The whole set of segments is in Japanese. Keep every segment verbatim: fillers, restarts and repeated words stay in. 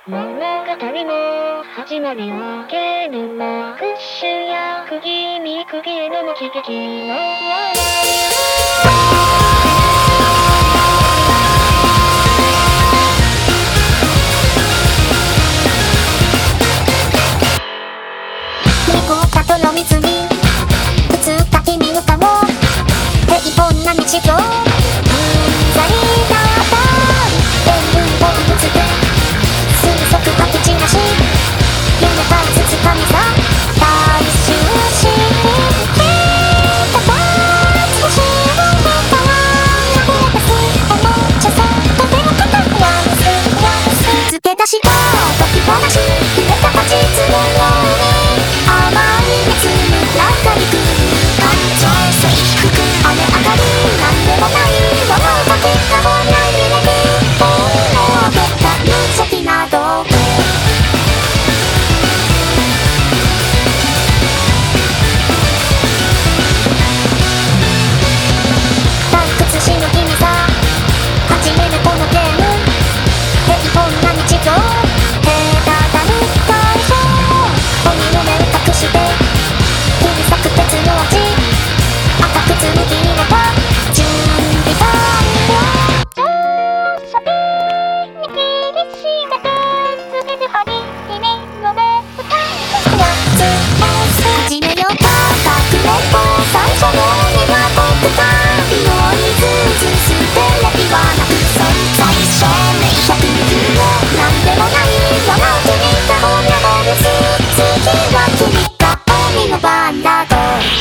物語の始まりはゲームマフッシュや釘に釘への刺激の濁った泥水に映った君の顔平凡な日常うんざりだった塩分をぶつけ推測吐き散らし夢からつつかみさ大衆して消えた少しをまた流れ出すおもちゃさとても硬くやむすやむす付け出した時話触れた果実のように甘い熱に中にく感情性低く跳ね上がるなんでもないものだけがぼんやりれる本能でった無邪気な道具退屈しの君さ始めるこのゲーム平凡な日常隔たる会場鬼の目を隠して切り裂く鉄の味赤く紡ぎ入れた準備完了上手に切りしめてつけて針にの目歌うやつを始めようかくれんぼ最初の苦手かノイズずすテレビはなくそう最初にひゃくにじゅうをなんでもない山奥にいたほにゃぼるす次は君が鬼の番だと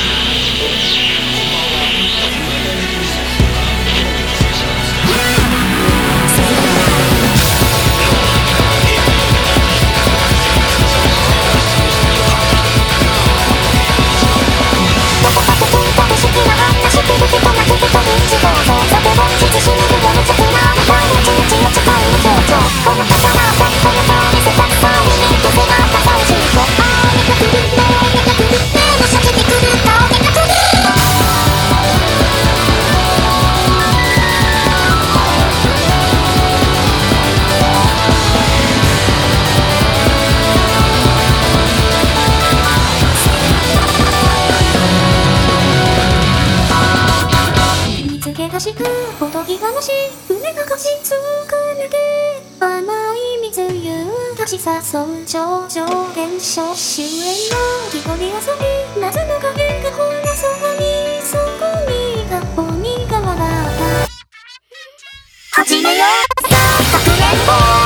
走るおとぎ話船がかしつくねて甘い水湯がし誘う超常現象終焉の木こり遊び謎の影がほらそこにそこにが鬼が笑った始めようさかくれんぼ